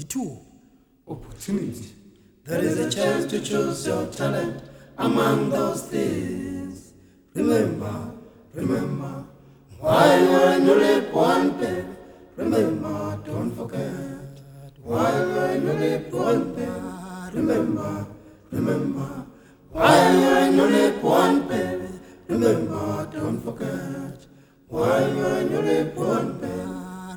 2 opportunity. There is a chance to choose your talent among those things. Remember, remember, while you're in your lip one peg, remember, don't forget. While you're in your lip one peg, remember, remember, while you're